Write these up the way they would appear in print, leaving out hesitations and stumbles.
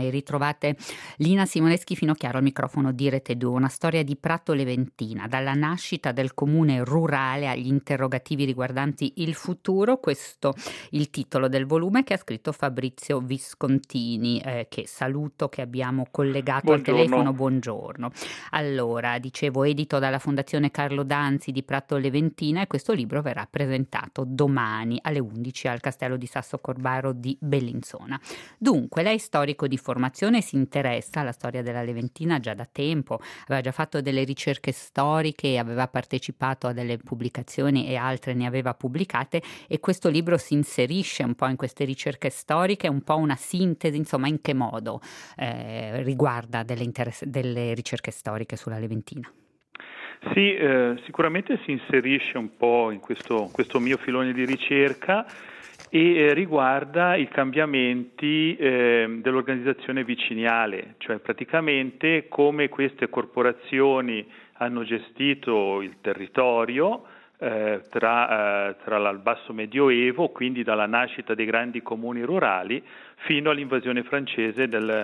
e ritrovate Lina Simoneschi Finocchiaro al microfono di Rete 2, una storia di Prato Leventina, dalla nascita del comune rurale agli interrogativi riguardanti il futuro. Questo il titolo del volume che ha scritto Fabrizio Viscontini, che saluto, che abbiamo collegato al telefono. Buongiorno. Allora, dicevo, edito dalla Fondazione Carlo Danzi di Prato Leventina, e questo libro verrà presentato domani alle 11 al Castello di Sasso Corbaro di Bellinzona. Dunque, lei è storico di formazione, si interessa alla storia della Leventina già da tempo, aveva già fatto delle ricerche storiche, aveva partecipato a delle pubblicazioni e altre ne aveva pubblicate, e questo libro si inserisce un po' in queste ricerche storiche, un po' una sintesi, insomma, in che modo riguarda delle ricerche storiche sulla Leventina. Sì, sicuramente si inserisce un po' in questo mio filone di ricerca e riguarda i cambiamenti dell'organizzazione viciniale, cioè praticamente come queste corporazioni hanno gestito il territorio tra il basso medioevo, quindi dalla nascita dei grandi comuni rurali, fino all'invasione francese del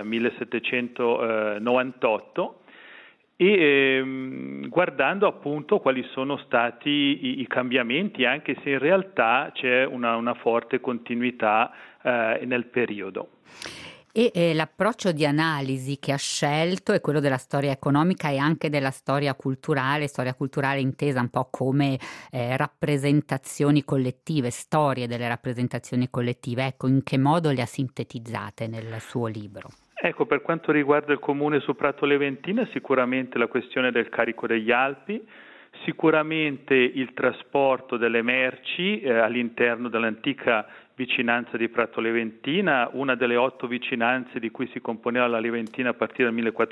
1798. E guardando appunto quali sono stati i cambiamenti, anche se in realtà c'è una forte continuità nel periodo. E l'approccio di analisi che ha scelto è quello della storia economica e anche della storia culturale intesa un po' come rappresentazioni collettive, storie delle rappresentazioni collettive. Ecco, in che modo le ha sintetizzate nel suo libro? Ecco, per quanto riguarda il comune su Prato Leventina, sicuramente la questione del carico degli Alpi, sicuramente il trasporto delle merci all'interno dell'antica vicinanza di Prato Leventina, una delle 8 vicinanze di cui si componeva la Leventina a partire dal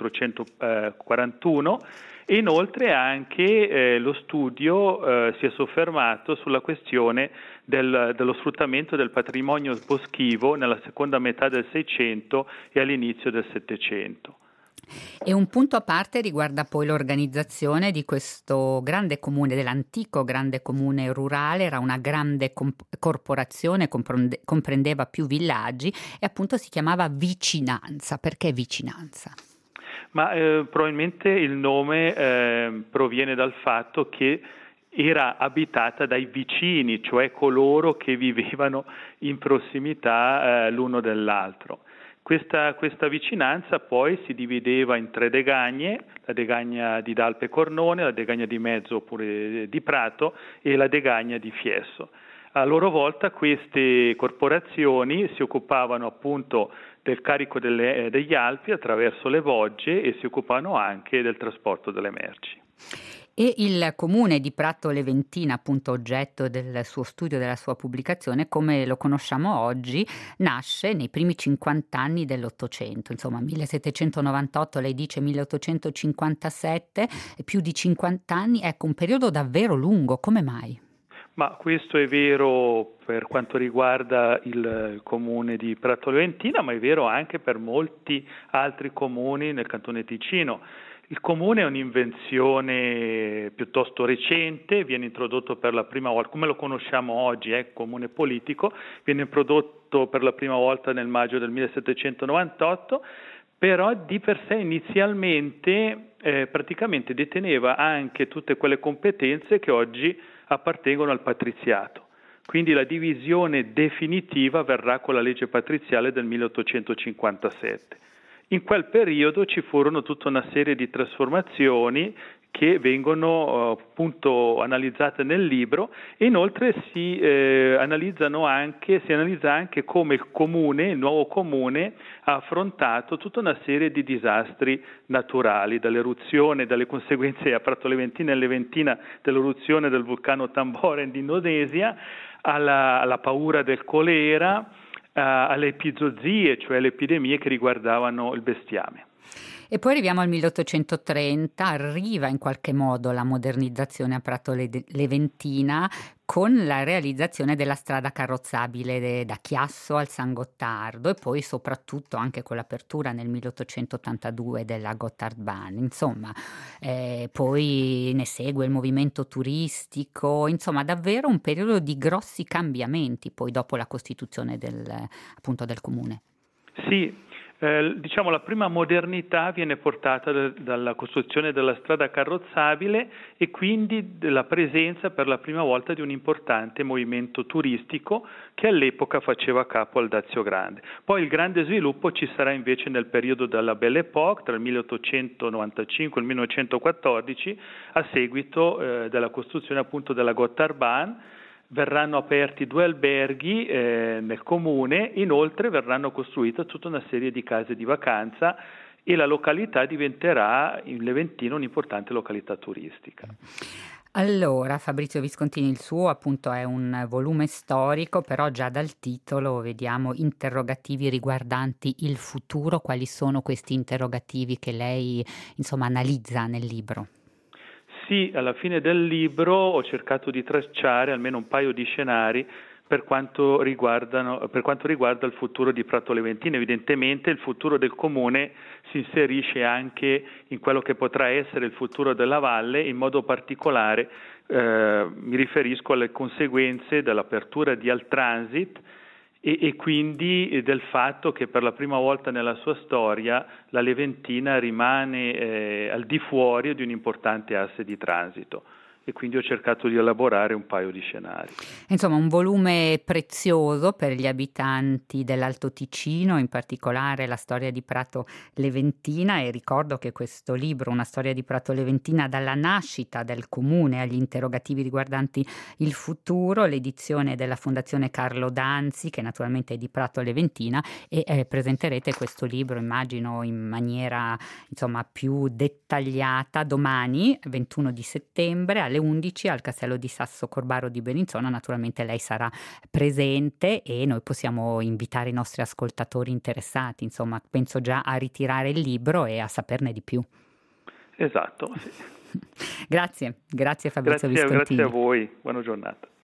1441, e inoltre anche lo studio si è soffermato sulla questione dello sfruttamento del patrimonio boschivo nella seconda metà del Seicento e all'inizio del Settecento. E un punto a parte riguarda poi l'organizzazione di questo grande comune, dell'antico grande comune rurale. Era una grande corporazione, comprendeva più villaggi e appunto si chiamava Vicinanza. Perché Vicinanza? Ma probabilmente il nome proviene dal fatto che era abitata dai vicini, cioè coloro che vivevano in prossimità l'uno dell'altro. Questa vicinanza poi si divideva in 3 degagne, la degagna di Dalpe Cornone, la degagna di Mezzo oppure di Prato e la degagna di Fiesso. A loro volta queste corporazioni si occupavano appunto del carico degli Alpi attraverso le vogge e si occupavano anche del trasporto delle merci. E il comune di Prato Leventina, appunto oggetto del suo studio, della sua pubblicazione, come lo conosciamo oggi, nasce nei primi 50 anni dell'Ottocento, insomma 1798, lei dice 1857, più di 50 anni, ecco, un periodo davvero lungo. Come mai? Ma questo è vero per quanto riguarda il comune di Prato Leventina, ma è vero anche per molti altri comuni nel cantone Ticino. Il comune è un'invenzione piuttosto recente, viene introdotto per la prima volta, come lo conosciamo oggi, comune politico, viene introdotto per la prima volta nel maggio del 1798, però di per sé inizialmente praticamente deteneva anche tutte quelle competenze che oggi appartengono al patriziato. Quindi la divisione definitiva avverrà con la legge patriziale del 1857. In quel periodo ci furono tutta una serie di trasformazioni che vengono appunto analizzate nel libro, e inoltre si analizza anche come il nuovo comune ha affrontato tutta una serie di disastri naturali, dall'eruzione, dalle conseguenze a Prato Leventina e Leventina dell'eruzione del vulcano Tambora in Indonesia, alla paura del colera, alle epizoozie, cioè le epidemie che riguardavano il bestiame. E poi arriviamo al 1830, arriva in qualche modo la modernizzazione a Prato Leventina con la realizzazione della strada carrozzabile da Chiasso al San Gottardo, e poi soprattutto anche con l'apertura nel 1882 della Gotthardbahn. Insomma, poi ne segue il movimento turistico, insomma davvero un periodo di grossi cambiamenti poi dopo la costituzione appunto del comune. Sì. Diciamo la prima modernità viene portata dalla costruzione della strada carrozzabile e quindi della presenza per la prima volta di un importante movimento turistico che all'epoca faceva capo al Dazio Grande. Poi il grande sviluppo ci sarà invece nel periodo della Belle Époque, tra il 1895 e il 1914, a seguito della costruzione appunto della Gotthardbahn. Verranno aperti 2 alberghi nel comune, inoltre verranno costruite tutta una serie di case di vacanza e la località diventerà in Leventino un'importante località turistica. Allora, Fabrizio Viscontini, il suo appunto è un volume storico, però già dal titolo vediamo interrogativi riguardanti il futuro. Quali sono questi interrogativi che lei, insomma, analizza nel libro? Sì, alla fine del libro ho cercato di tracciare almeno un paio di scenari per quanto riguarda il futuro di Prato Leventina. Evidentemente il futuro del comune si inserisce anche in quello che potrà essere il futuro della valle, in modo particolare mi riferisco alle conseguenze dell'apertura di Altransit e quindi del fatto che per la prima volta nella sua storia la Leventina rimane al di fuori di un importante asse di transito. E quindi ho cercato di elaborare un paio di scenari. Insomma, un volume prezioso per gli abitanti dell'Alto Ticino, in particolare la storia di Prato Leventina, e ricordo che questo libro, Una storia di Prato Leventina dalla nascita del comune agli interrogativi riguardanti il futuro, l'edizione della Fondazione Carlo Danzi, che naturalmente è di Prato Leventina, e presenterete questo libro, immagino, in maniera insomma più dettagliata domani, 21 di settembre, alle 11 al Castello di Sasso Corbaro di Bellinzona. Naturalmente lei sarà presente e noi possiamo invitare i nostri ascoltatori interessati, insomma, penso già a ritirare il libro e a saperne di più. Esatto, sì. Grazie Fabrizio Viscontini. Grazie a voi, buona giornata.